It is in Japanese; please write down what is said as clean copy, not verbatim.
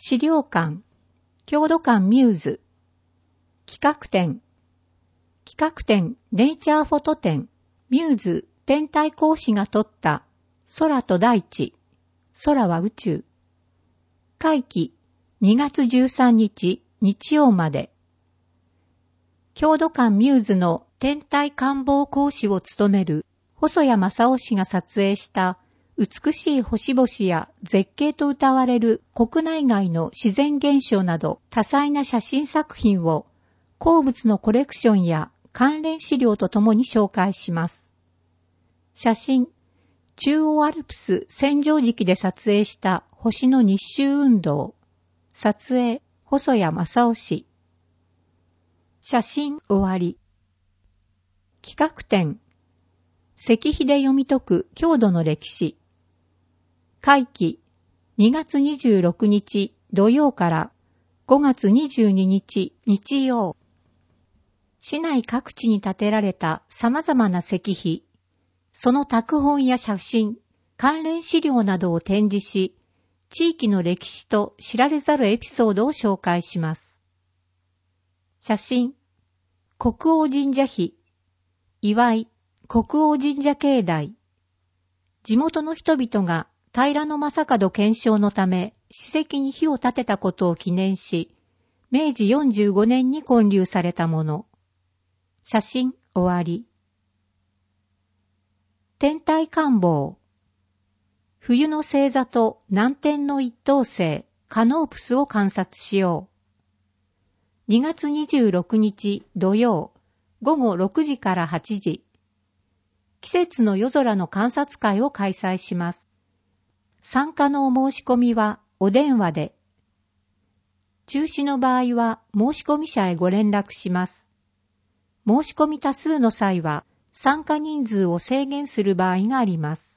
資料館、郷土館ミューズ、企画展ネイチャーフォト展、ミューズ天体講師が撮った空と大地、空は宇宙。会期2月13日日曜まで。郷土館ミューズの天体観望講師を務める細谷正夫氏が撮影した美しい星々や絶景と謳われる国内外の自然現象など多彩な写真作品を鉱物のコレクションや関連資料とともに紹介します。写真、中央アルプス千畳敷で撮影した星の日周運動。撮影、細谷正夫氏。写真終わり。企画展、石碑で読み解く郷土の歴史。会期、2月26日土曜から5月22日日曜。市内各地に建てられた様々な石碑、その拓本や写真、関連資料などを展示し、地域の歴史と知られざるエピソードを紹介します。写真、国王神社碑、祝い、国王神社境内。地元の人々が平野正門検証のため史跡に碑を建てたことを記念し、明治45年に建立されたもの。写真終わり。天体観望。冬の星座と南天の一等星、カノープスを観察しよう。2月26日土曜、午後6時から8時。季節の夜空の観察会を開催します。参加のお申し込みはお電話で。中止の場合は申し込み者へご連絡します。申し込み多数の際は参加人数を制限する場合があります。